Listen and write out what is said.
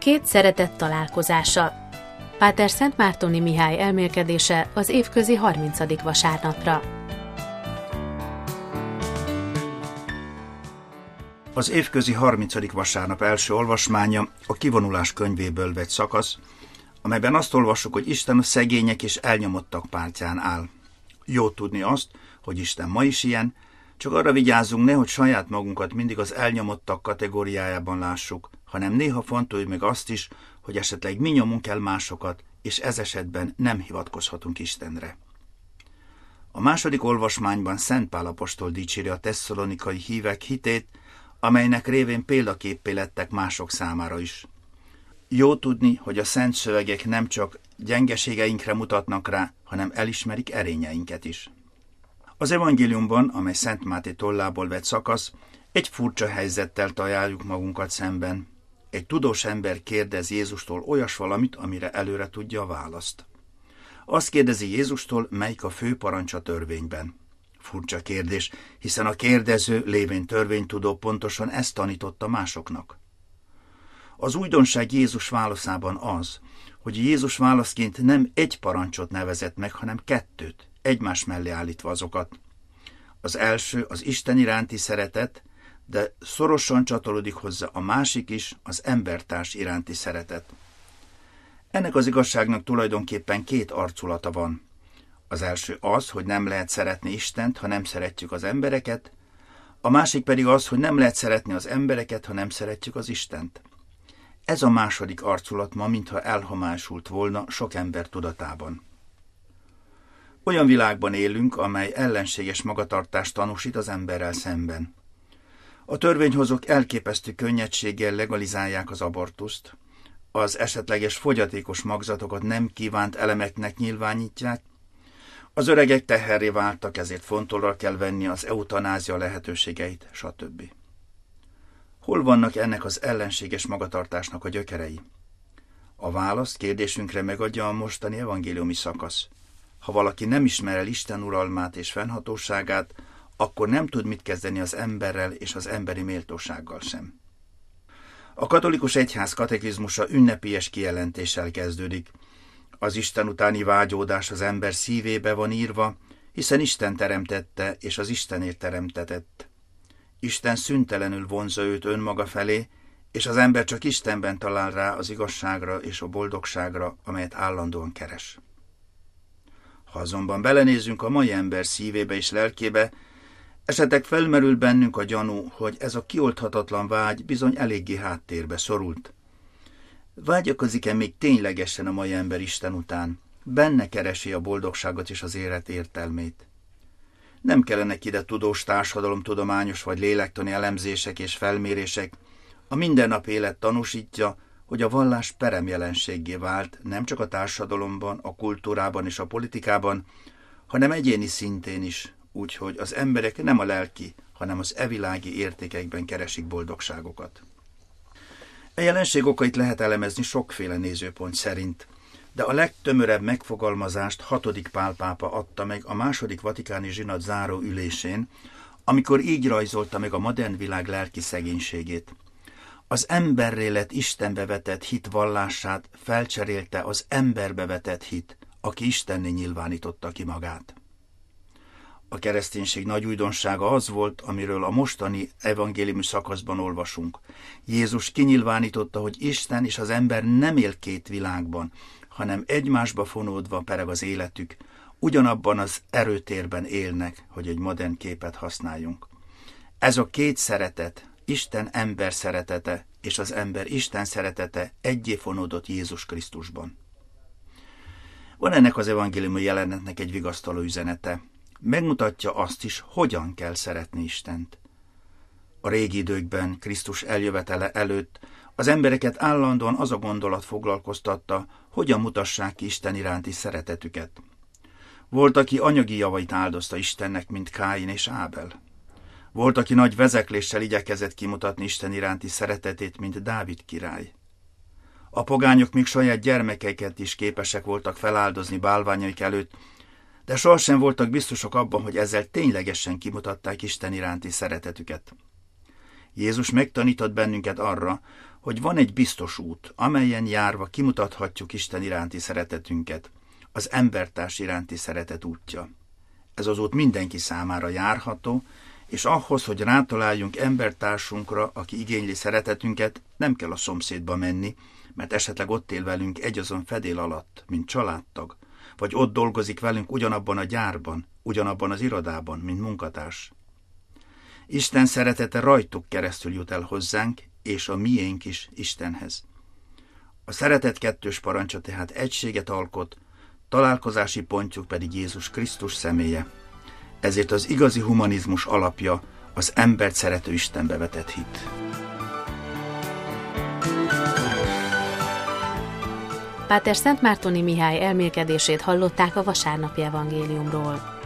Két szeretet találkozása. Páter Szentmártoni Mihály elmélkedése az évközi 30. vasárnapra. Az évközi 30. vasárnap első olvasmánya a Kivonulás könyvéből vett szakasz, amelyben azt olvassuk, hogy Isten a szegények és elnyomottak pártján áll. Jó tudni azt, hogy Isten ma is ilyen, csak arra vigyázzunk, nehogy saját magunkat mindig az elnyomottak kategóriájában lássuk, hanem néha fontoljuk meg azt is, hogy esetleg mi nyomunk el másokat, és ez esetben nem hivatkozhatunk Istenre. A második olvasmányban Szent Pál apostol dicséri a tesszalonikai hívek hitét, amelynek révén példaképpé lettek mások számára is. Jó tudni, hogy a szent szövegek nem csak gyengeségeinkre mutatnak rá, hanem elismerik erényeinket is. Az evangéliumban, amely Szent Máté tollából vett szakasz, egy furcsa helyzettel találjuk magunkat szemben. Egy tudós ember kérdez Jézustól olyas valamit, amire előre tudja a választ. Azt kérdezi Jézustól, melyik a fő parancs a törvényben. Furcsa kérdés, hiszen a kérdező lévén törvénytudó pontosan ezt tanította másoknak. Az újdonság Jézus válaszában az, hogy Jézus válaszként nem egy parancsot nevezett meg, hanem kettőt, egymás mellé állítva azokat. Az első az Isten iránti szeretet, de szorosan csatolódik hozzá a másik is, az embertárs iránti szeretet. Ennek az igazságnak tulajdonképpen két arculata van. Az első az, hogy nem lehet szeretni Istent, ha nem szeretjük az embereket, a másik pedig az, hogy nem lehet szeretni az embereket, ha nem szeretjük az Istent. Ez a második arculat ma mintha elhomályosult volna sok ember tudatában. Olyan világban élünk, amely ellenséges magatartást tanúsít az emberrel szemben. A törvényhozók elképesztő könnyedséggel legalizálják az abortuszt, az esetleges fogyatékos magzatokat nem kívánt elemeknek nyilvánítják, az öregek teherré váltak, ezért fontolra kell venni az eutanázia lehetőségeit, stb. Hol vannak ennek az ellenséges magatartásnak a gyökerei? A választ kérdésünkre megadja a mostani evangéliumi szakasz. Ha valaki nem ismer el Isten uralmát és fennhatóságát, akkor nem tud mit kezdeni az emberrel és az emberi méltósággal sem. A katolikus egyház katekizmusa ünnepélyes kijelentéssel kezdődik. Az Isten utáni vágyódás az ember szívébe van írva, hiszen Isten teremtette és az Istenért teremtetett. Isten szüntelenül vonzza őt önmaga felé, és az ember csak Istenben talál rá az igazságra és a boldogságra, amelyet állandóan keres. Ha azonban belenézünk a mai ember szívébe és lelkébe, esetleg felmerül bennünk a gyanú, hogy ez a kioldhatatlan vágy bizony eléggé háttérbe szorult. Vágyakozik-e még ténylegesen a mai ember Isten után? Benne keresi a boldogságot és az élet értelmét. Nem kellenek ide tudós társadalomtudományos vagy lélektani elemzések és felmérések. A mindennap élet tanúsítja, hogy a vallás peremjelenséggé vált nem csak a társadalomban, a kultúrában és a politikában, hanem egyéni szintén is, úgyhogy az emberek nem a lelki, hanem az evilági értékekben keresik boldogságokat. A jelenség okait lehet elemezni sokféle nézőpont szerint, de a legtömörebb megfogalmazást 6. Pál pápa adta meg a II. Vatikáni zsinat záró ülésén, amikor így rajzolta meg a modern világ lelki szegénységét. Az emberré lett Istenbe vetett hit vallását felcserélte az emberbe vetett hit, aki Istenné nyilvánította ki magát. A kereszténység nagy újdonsága az volt, amiről a mostani evangéliumi szakaszban olvasunk. Jézus kinyilvánította, hogy Isten és az ember nem él két világban, hanem egymásba fonódva pereg az életük, ugyanabban az erőtérben élnek, hogy egy modern képet használjunk. Ez a két szeretet, Isten ember szeretete és az ember Isten szeretete egyé fonódott Jézus Krisztusban. Van ennek az evangéliumi jelenetnek egy vigasztaló üzenete. Megmutatja azt is, hogyan kell szeretni Istent. A régi időkben, Krisztus eljövetele előtt az embereket állandóan az a gondolat foglalkoztatta, hogyan mutassák ki Isten iránti szeretetüket. Volt, aki anyagi javait áldozta Istennek, mint Káin és Ábel. Volt, aki nagy vezekléssel igyekezett kimutatni Isten iránti szeretetét, mint Dávid király. A pogányok még saját gyermekeiket is képesek voltak feláldozni bálványaik előtt, de sohasem voltak biztosak abban, hogy ezzel ténylegesen kimutatták Isten iránti szeretetüket. Jézus megtanított bennünket arra, hogy van egy biztos út, amelyen járva kimutathatjuk Isten iránti szeretetünket, az embertárs iránti szeretet útja. Ez az út mindenki számára járható, és ahhoz, hogy rátaláljunk embertársunkra, aki igényli szeretetünket, nem kell a szomszédba menni, mert esetleg ott él velünk egyazon fedél alatt, mint családtag, vagy ott dolgozik velünk ugyanabban a gyárban, ugyanabban az irodában, mint munkatárs. Isten szeretete rajtuk keresztül jut el hozzánk, és a miénk is Istenhez. A szeretet kettős parancsa tehát egységet alkot, találkozási pontjuk pedig Jézus Krisztus személye. Ezért az igazi humanizmus alapja az embert szerető Istenbe vetett hit. Páter Szentmártoni Mihály elmélkedését hallották a vasárnapi evangéliumról.